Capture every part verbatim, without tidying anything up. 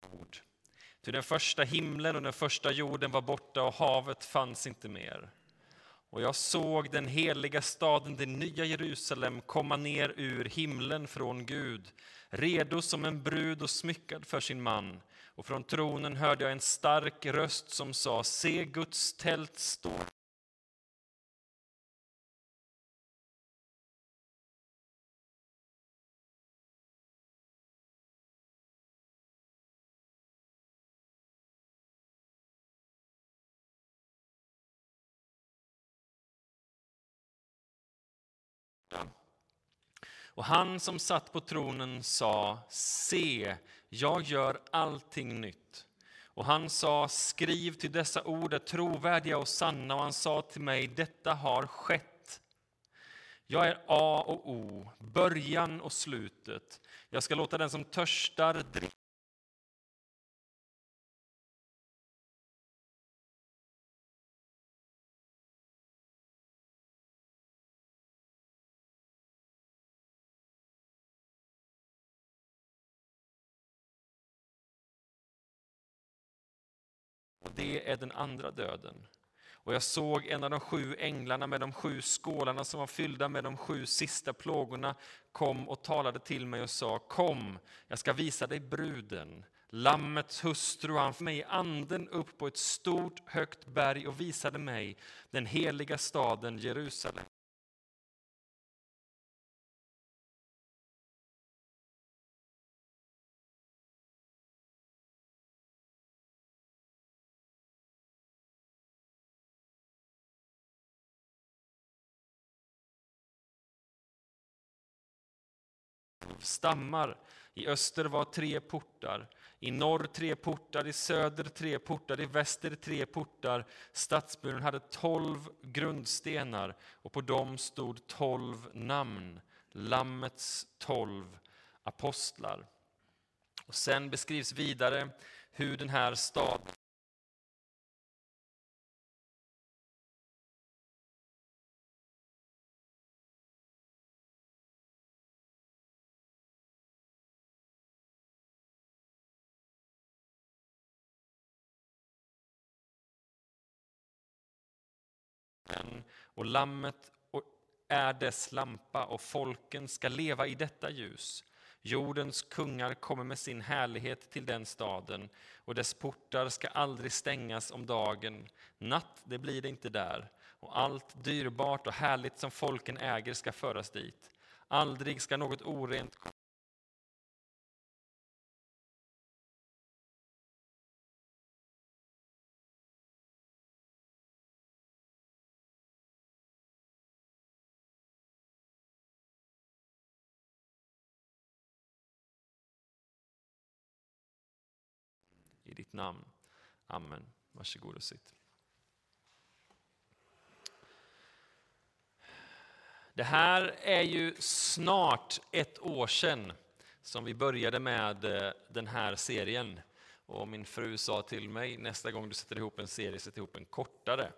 ord. Ty den första himlen och den första jorden var borta och havet fanns inte mer. Och jag såg den heliga staden, det nya Jerusalem, komma ner ur himlen från Gud, redo som en brud och smyckad för sin man. Och från tronen hörde jag en stark röst som sa: se, Guds tält står. Och han som satt på tronen sa: se, jag gör allting nytt. Och han sa: skriv, till dessa ord är trovärdiga och sanna. Och han sa till mig: detta har skett. Jag är A och O, början och slutet. Jag ska låta den som törstar dricka. Och det är den andra döden. Och jag såg en av de sju änglarna med de sju skålarna som var fyllda med de sju sista plågorna kom och talade till mig och sa: kom, jag ska visa dig bruden, lammets hustru. Han för mig anden upp på ett stort högt berg och visade mig den heliga staden Jerusalem. Stammar. I öster var tre portar, i norr tre portar, i söder tre portar, i väster tre portar. Stadsmuren hade tolv grundstenar och på dem stod tolv namn, lammets tolv apostlar. Och sen beskrivs vidare hur den här staden och lammet är dess lampa, och folken ska leva i detta ljus. Jordens kungar kommer med sin härlighet till den staden, och dess portar ska aldrig stängas om dagen. Natt, det blir det inte där, och allt dyrbart och härligt som folken äger ska föras dit. Aldrig ska något orent komma. I ditt namn. Amen. Varsågod och sitt. Det här är ju snart ett år sedan som vi började med den här serien. Och min fru sa till mig: nästa gång du sätter ihop en serie, sätt ihop en kortare.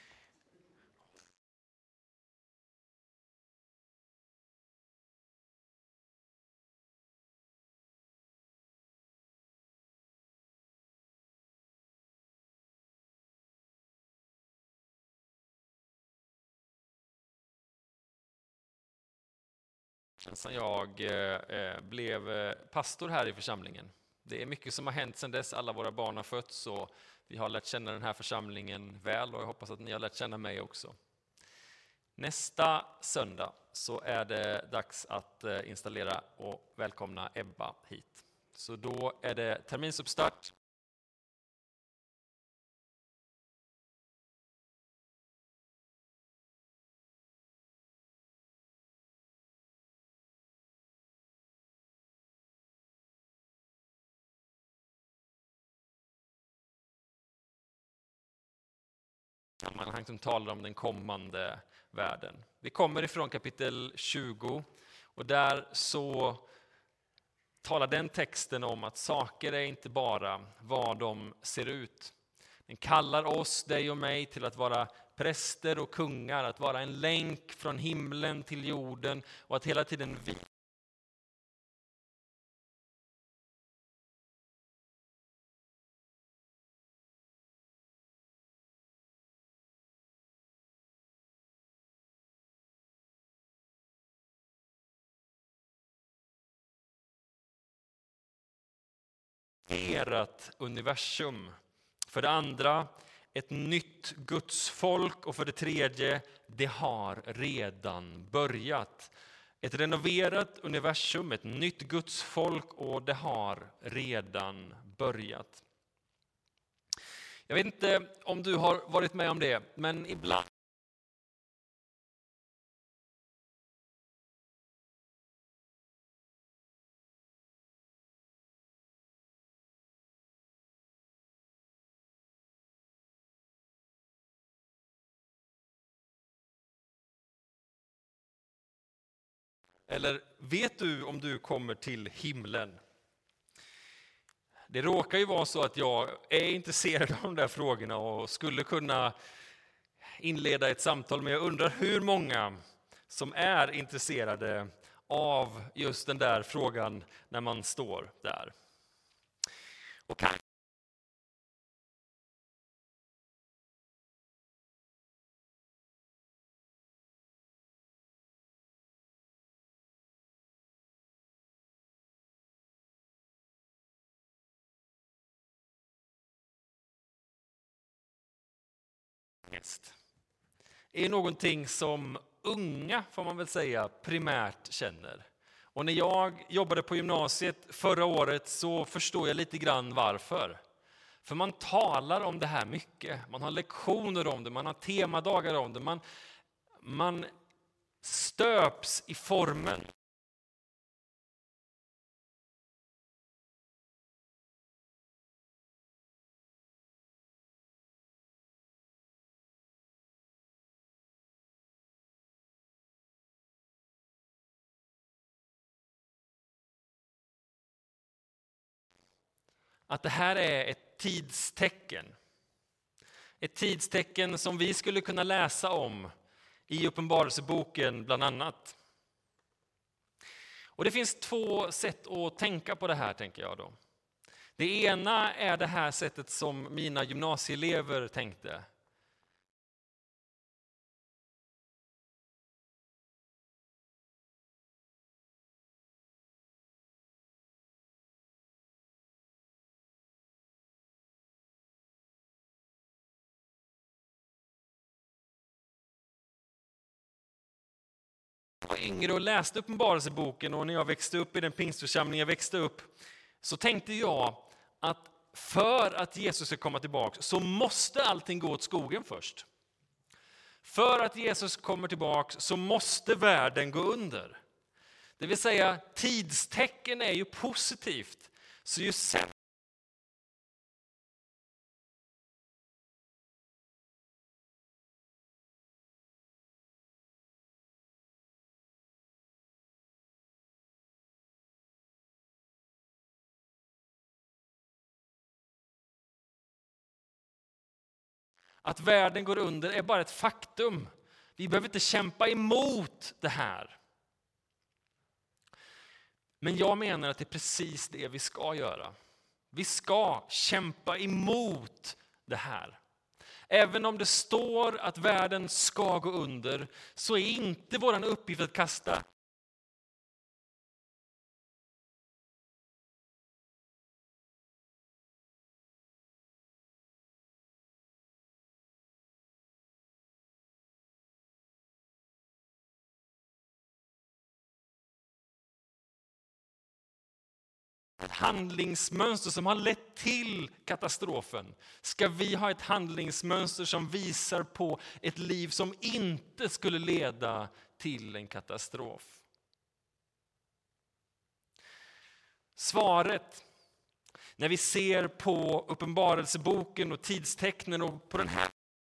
Sen jag eh, blev pastor här i församlingen. Det är mycket som har hänt sedan dess. Alla våra barn har fötts och vi har lärt känna den här församlingen väl, och jag hoppas att ni har lärt känna mig också. Nästa söndag så är det dags att installera och välkomna Ebba hit. Så då är det terminsuppstart. Sammanhang som talar om den kommande världen. Vi kommer ifrån kapitel tjugo, och där så talar den texten om att saker är inte bara vad de ser ut. Den kallar oss, dig och mig, till att vara präster och kungar, att vara en länk från himlen till jorden, och att hela tiden vi erat universum. För det andra, ett nytt Guds folk. Och för det tredje, det har redan börjat. Ett renoverat universum, ett nytt Guds folk, och det har redan börjat. Jag vet inte om du har varit med om det, men ibland eller vet du om du kommer till himlen? Det råkar ju vara så att jag är intresserad av de där frågorna och skulle kunna inleda ett samtal, men jag undrar hur många som är intresserade av just den där frågan när man står där. Och kan är någonting som unga, får man väl säga, primärt känner. Och när jag jobbade på gymnasiet förra året så förstår jag lite grann varför. För man talar om det här mycket. Man har lektioner om det, man har temadagar om det. Man, man stöps i formen. Att det här är ett tidstecken. Ett tidstecken som vi skulle kunna läsa om i Uppenbarelseboken bland annat. Och det finns två sätt att tänka på det här, tänker jag då. Det ena är det här sättet som mina gymnasieelever tänkte. Jag var yngre och läste Uppenbarelseboken, och när jag växte upp i den pingstförsamling jag växte upp så tänkte jag att för att Jesus ska komma tillbaka så måste allting gå åt skogen först. För att Jesus kommer tillbaka så måste världen gå under. Det vill säga, tidstecken är ju positivt. Så ju sen att världen går under är bara ett faktum. Vi behöver inte kämpa emot det här. Men jag menar att det är precis det vi ska göra. Vi ska kämpa emot det här. Även om det står att världen ska gå under, så är inte vår uppgift att kasta ett handlingsmönster som har lett till katastrofen. Ska vi ha ett handlingsmönster som visar på ett liv som inte skulle leda till en katastrof? Svaret, när vi ser på Uppenbarelseboken och tidstecknen och på den här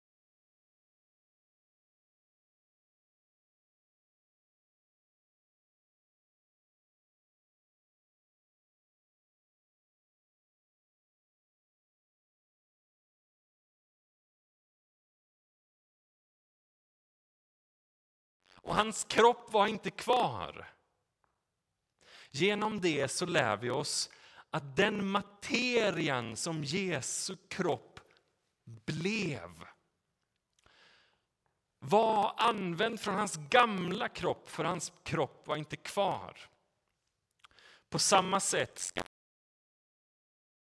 och hans kropp var inte kvar. Genom det så lär vi oss att den materian som Jesu kropp blev var använd från hans gamla kropp, för hans kropp var inte kvar. På samma sätt ska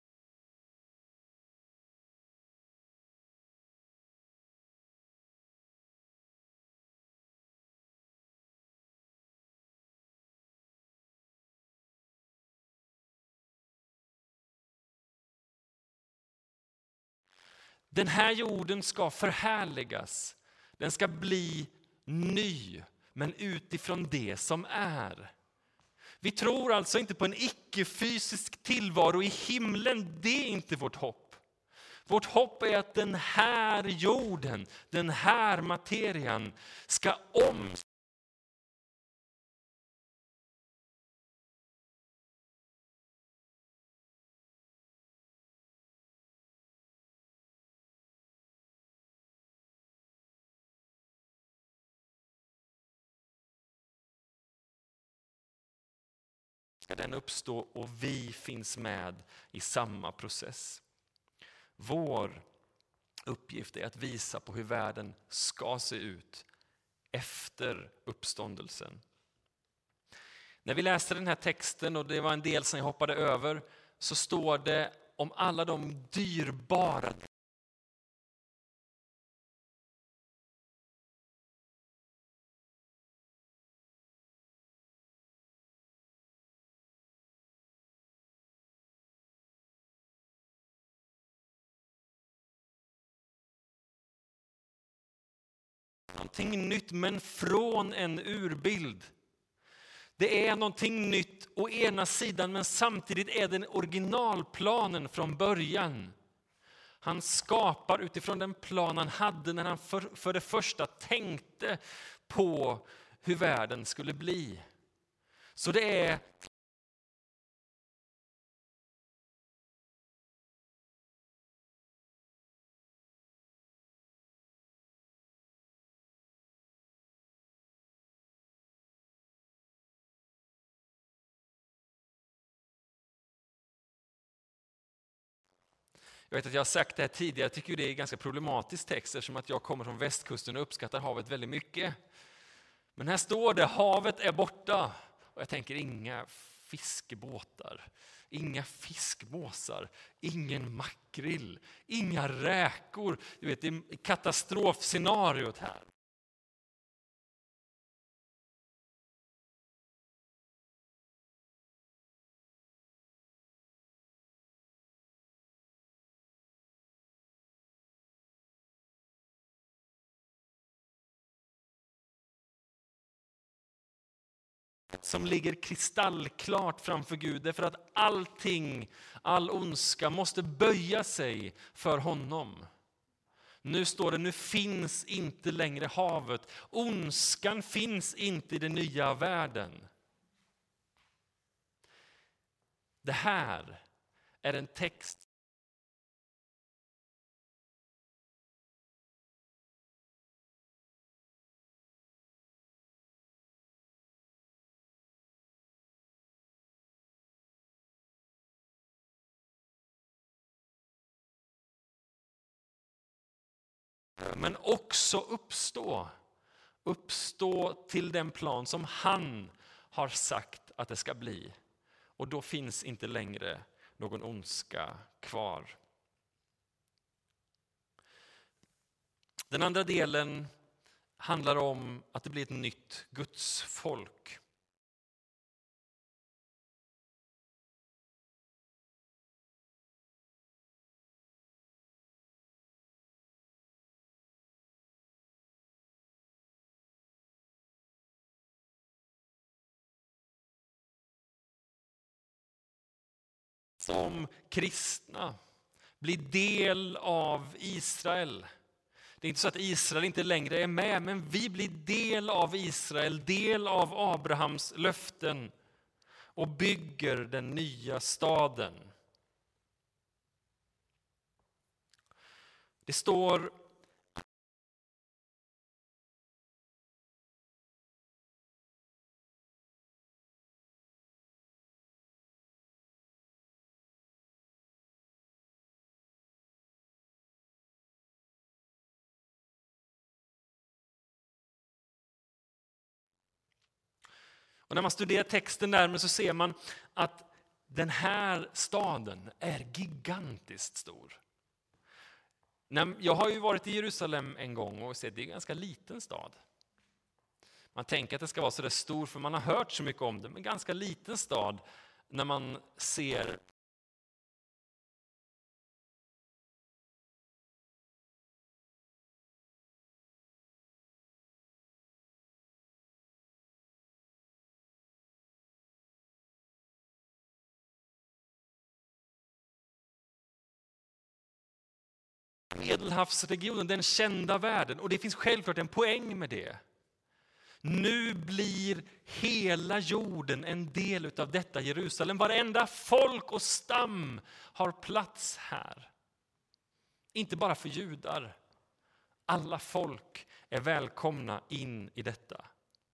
Den här jorden ska förhärligas. Den ska bli ny, men utifrån det som är. Vi tror alltså inte på en icke-fysisk tillvaro i himlen. Det är inte vårt hopp. Vårt hopp är att den här jorden, den här materian ska om. Ska den uppstå och vi finns med i samma process. Vår uppgift är att visa på hur världen ska se ut efter uppståndelsen. När vi läste den här texten, och det var en del som jag hoppade över, så står det om alla de dyrbara någonting nytt, men från en urbild. Det är någonting nytt å ena sidan, men samtidigt är det originalplanen från början. Han skapar utifrån den plan han hade när han för, för det första tänkte på hur världen skulle bli. Så det är Jag vet att jag har sagt det här tidigare, jag tycker det är ganska problematiskt text eftersom att jag kommer från västkusten och uppskattar havet väldigt mycket. Men här står det, havet är borta. Och jag tänker inga fiskebåtar, inga fiskmåsar, ingen makrill, inga räkor. Du vet, det är katastrofscenariot här. Som ligger kristallklart framför Gud, därför att allting, all ondska måste böja sig för honom. Nu står det, nu finns inte längre havet. Ondskan finns inte i den nya världen. Det här är en text men också uppstå. Uppstå till den plan som han har sagt att det ska bli. Och då finns inte längre någon ondska kvar. Den andra delen handlar om att det blir ett nytt Guds folk. Som kristna blir del av Israel. Det är inte så att Israel inte längre är med, men vi blir del av Israel, del av Abrahams löften och bygger den nya staden. Det står Och när man studerar texten närmare så ser man att den här staden är gigantiskt stor. Jag har ju varit i Jerusalem en gång och sett det är en ganska liten stad. Man tänker att det ska vara så där stor för man har hört så mycket om det, men ganska liten stad när man ser Medelhavsregionen, den kända världen. Och det finns självklart en poäng med det. Nu blir hela jorden en del av detta Jerusalem. Varenda folk och stam har plats här. Inte bara för judar. Alla folk är välkomna in i detta.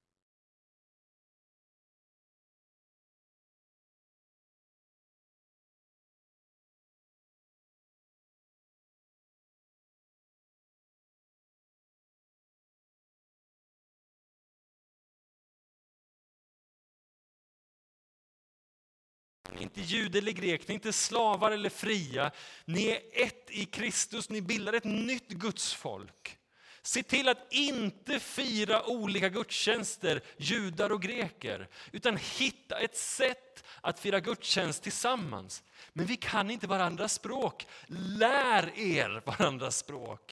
Inte jude eller grek, ni är inte slavar eller fria. Ni är ett i Kristus, ni bildar ett nytt gudsfolk. Se till att inte fira olika gudstjänster, judar och greker, utan hitta ett sätt att fira gudstjänst tillsammans. Men vi kan inte varandras språk. Lär er varandras språk.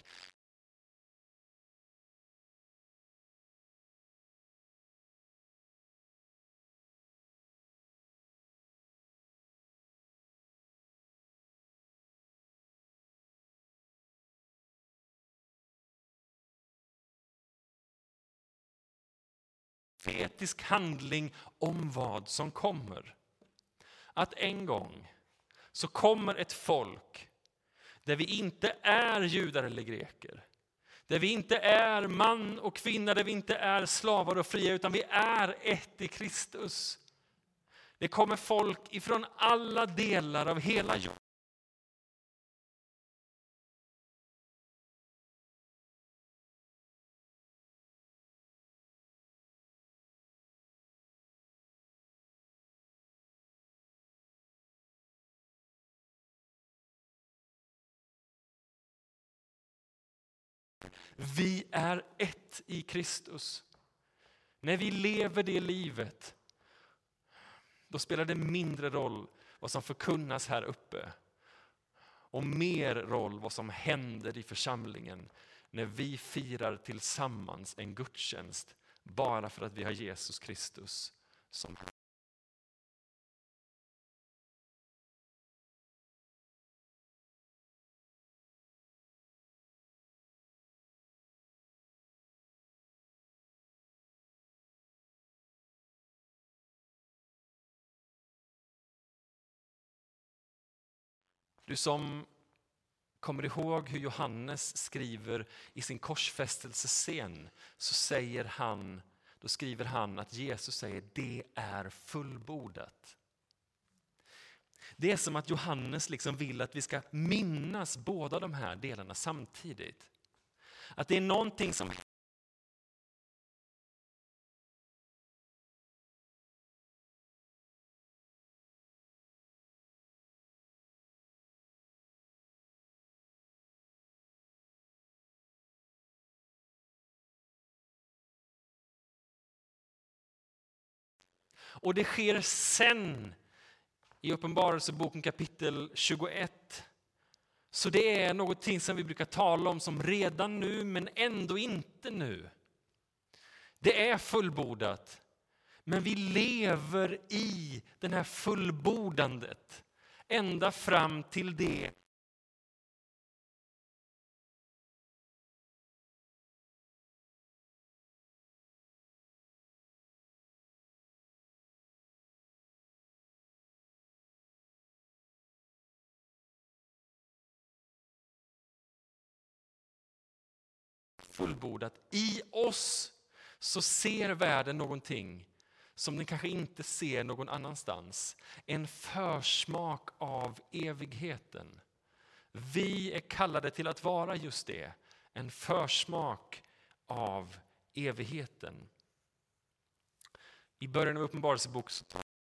Profetisk handling om vad som kommer. Att en gång så kommer ett folk där vi inte är judar eller greker. Där vi inte är man och kvinna, där vi inte är slavar och fria, utan vi är ett i Kristus. Det kommer folk ifrån alla delar av hela jorden. Vi är ett i Kristus. När vi lever det livet, då spelar det mindre roll vad som förkunnas här uppe. Och mer roll vad som händer i församlingen när vi firar tillsammans en gudstjänst bara för att vi har Jesus Kristus som Herre. Du som kommer ihåg hur Johannes skriver i sin korsfästelsescen, så säger han, då skriver han att Jesus säger det är fullbordat. Det är som att Johannes liksom vill att vi ska minnas båda de här delarna samtidigt. Att det är någonting som och det sker sen i Uppenbarelseboken kapitel tjugoett. Så det är någonting som vi brukar tala om som redan nu, men ändå inte nu. Det är fullbordat. Men vi lever i den här fullbordandet ända fram till det. Fullbordat. I oss så ser världen någonting som den kanske inte ser någon annanstans. En försmak av evigheten. Vi är kallade till att vara just det. En försmak av evigheten. I början av Uppenbarelseboken så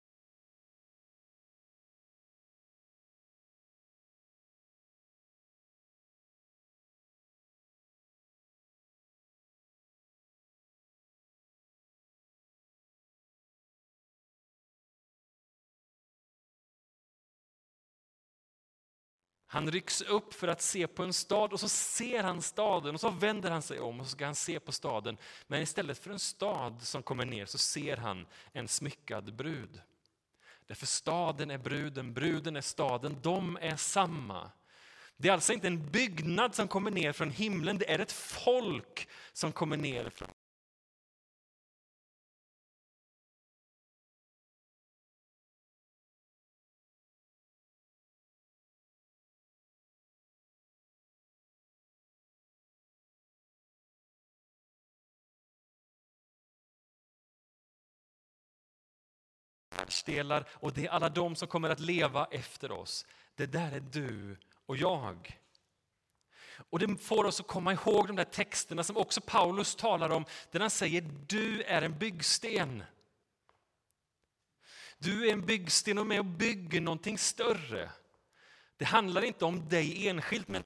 han rycks upp för att se på en stad och så ser han staden och så vänder han sig om och så ska han se på staden. Men istället för en stad som kommer ner så ser han en smyckad brud. Därför staden är bruden, bruden är staden, de är samma. Det är alltså inte en byggnad som kommer ner från himlen, det är ett folk som kommer ner från världsdelar, och det är alla de som kommer att leva efter oss. Det där är du och jag. Och det får oss att komma ihåg de där texterna som också Paulus talar om, där han säger du är en byggsten. Du är en byggsten och med och bygger någonting större. Det handlar inte om dig enskilt, men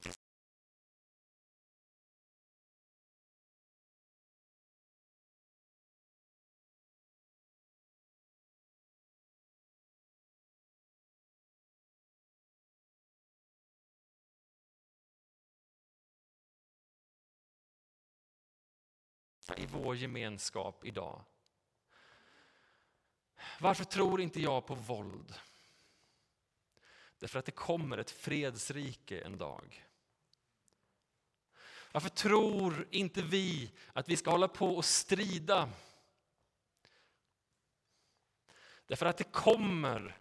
i vår gemenskap idag. Varför tror inte jag på våld? Därför att det kommer ett fredsrike en dag. Varför tror inte vi att vi ska hålla på och strida? Därför att det kommer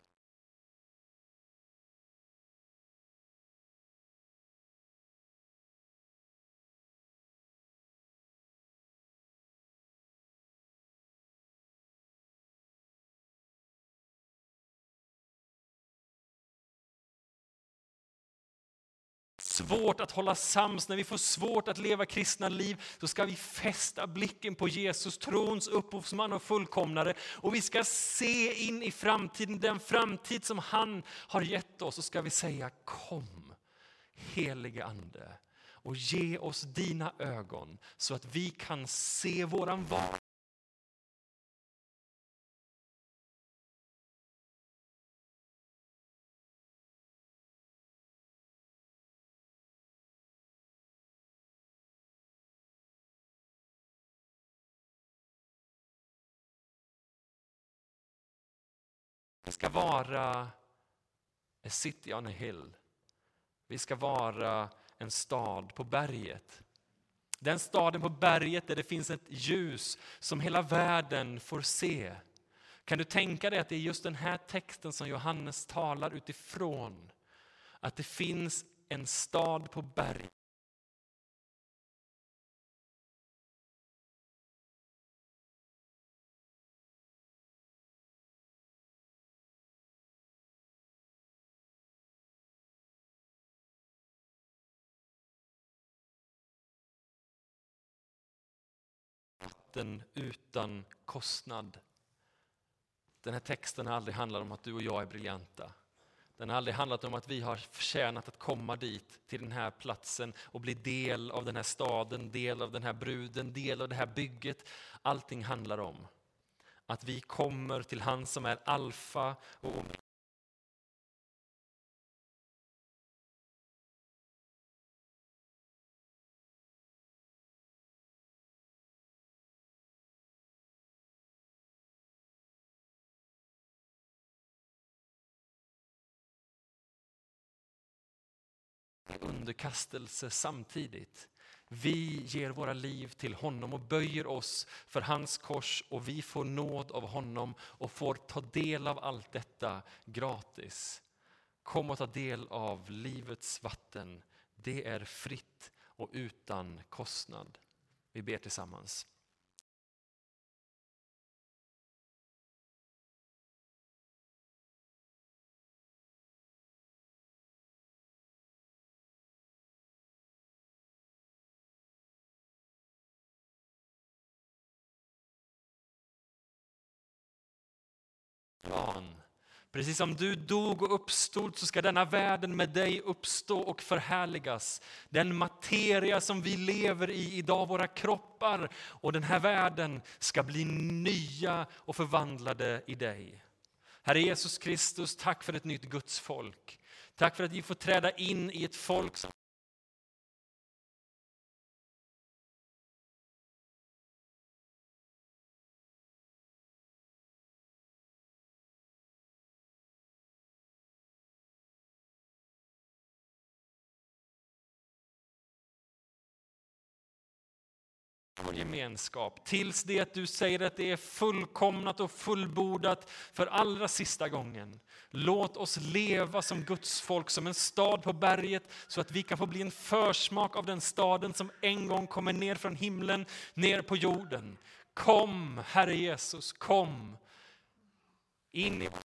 svårt att hålla sams, när vi får svårt att leva kristna liv, så ska vi fästa blicken på Jesus, trons upphovsman och fullkomnare, och vi ska se in i framtiden, den framtid som han har gett oss, och ska vi säga kom helige ande och ge oss dina ögon så att vi kan se våran vardag. Det ska vara a city on a hill. Vi ska vara en stad på berget. Den staden på berget där det finns ett ljus som hela världen får se. Kan du tänka dig att det är just den här texten som Johannes talar utifrån? Att det finns en stad på berget. Utan kostnad. Den här texten har aldrig handlat om att du och jag är briljanta. Den har aldrig handlat om att vi har förtjänat att komma dit, till den här platsen och bli del av den här staden, del av den här bruden, del av det här bygget. Allting handlar om att vi kommer till han som är alfa och omega. Underkastelse samtidigt. Vi ger våra liv till honom och böjer oss för hans kors, och vi får nåd av honom och får ta del av allt detta gratis. Kom och ta del av livets vatten. Det är fritt och utan kostnad. Vi ber tillsammans. Plan. Precis som du dog och uppstod, så ska denna världen med dig uppstå och förhärligas. Den materia som vi lever i idag, våra kroppar och den här världen, ska bli nya och förvandlade i dig. Herre Jesus Kristus, tack för ett nytt Guds folk. Tack för att vi får träda in i ett folk som vår gemenskap. Tills det att du säger att det är fullkomnat och fullbordat för allra sista gången. Låt oss leva som Guds folk, som en stad på berget, så att vi kan få bli en försmak av den staden som en gång kommer ner från himlen, ner på jorden. Kom, Herre Jesus, kom in i vårt